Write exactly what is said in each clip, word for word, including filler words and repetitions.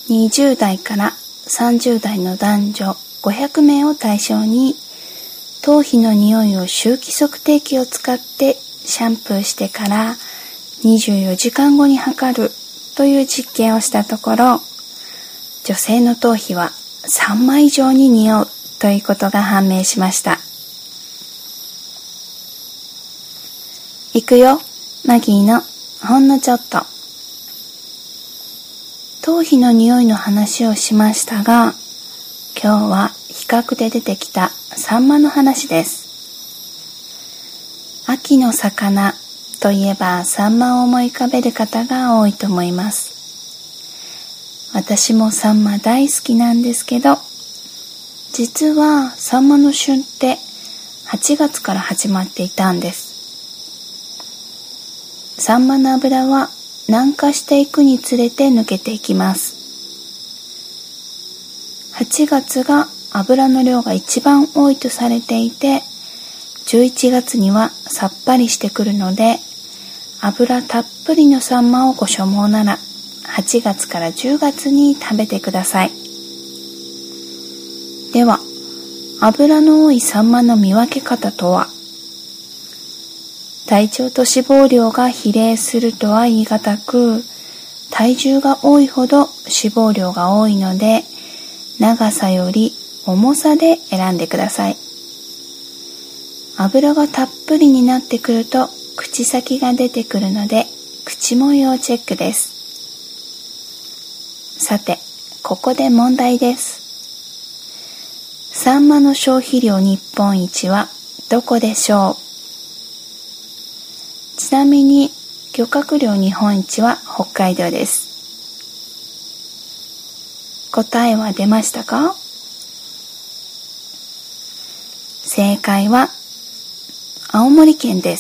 にじゅう代からさんじゅう代の男女ごひゃくめいを対象に、頭皮の匂いを臭気測定器を使ってシャンプーしてからにじゅうよじかんごに測るという実験をしたところ、女性の頭皮はさんまい以上に匂うということが判明しました。いくよ、マギーのほんのちょっと。頭皮の匂いの話をしましたが、今日は比較で出てきたサンマの話です。秋の魚といえばサンマを思い浮かべる方が多いと思います。私もサンマ大好きなんですけど、実はサンマの旬ってはちがつから始まっていたんです。サンマの脂は南下していくにつれて抜けていきます。はちがつが油の量が一番多いとされていて、じゅういちがつにはさっぱりしてくるので、油たっぷりのサンマをご所望ならはちがつからじゅうがつに食べてください。では、油の多いサンマの見分け方とは？体長と脂肪量が比例するとは言い難く、体重が多いほど脂肪量が多いので、長さより重さで選んでください。油がたっぷりになってくると口先が出てくるので、口も要チェックです。さて、ここで問題です。サンマの消費量日本一はどこでしょう？ちなみに漁獲量日本一は北海道です。答えは出ましたか？正解は青森県です。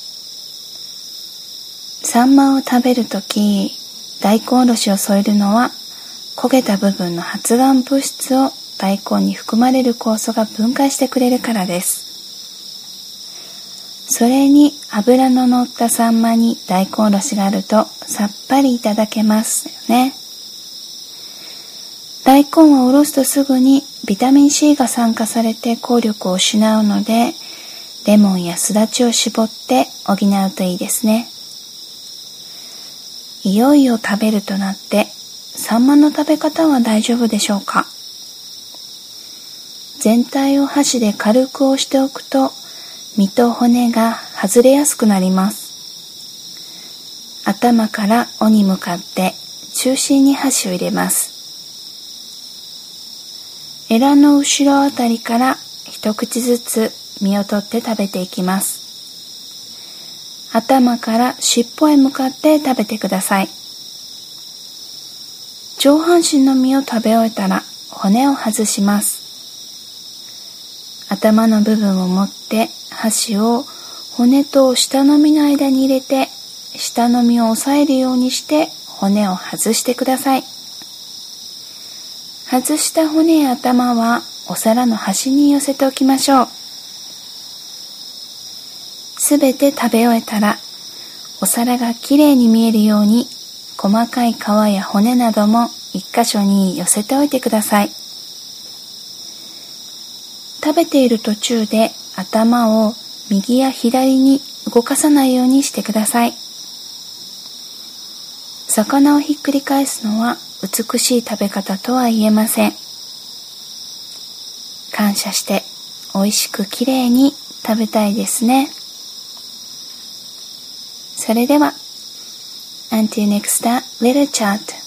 サンマを食べるとき、大根おろしを添えるのは焦げた部分の発がん物質を大根に含まれる酵素が分解してくれるからです。それに脂の乗ったサンマに大根おろしがあるとさっぱりいただけますよね。大根はおろすとすぐにビタミン C が酸化されて効力を失うので、レモンやすだちを絞って補うといいですね。いよいよ食べるとなって、サンマの食べ方は大丈夫でしょうか？全体を箸で軽く押しておくと、身と骨が外れやすくなります。頭から尾に向かって中心に箸を入れます。エラの後ろあたりから一口ずつ身を取って食べていきます。頭から尻尾へ向かって食べてください。上半身の身を食べ終えたら骨を外します。頭の部分を持って箸を骨と下の身の間に入れて、下の身を押さえるようにして骨を外してください。外した骨や頭はお皿の端に寄せておきましょう。すべて食べ終えたら、お皿がきれいに見えるように細かい皮や骨なども一箇所に寄せておいてください。食べている途中で頭を右や左に動かさないようにしてください。魚をひっくり返すのは美しい食べ方とは言えません。感謝して美味しくきれいに食べたいですね。それでは、Until next little chat.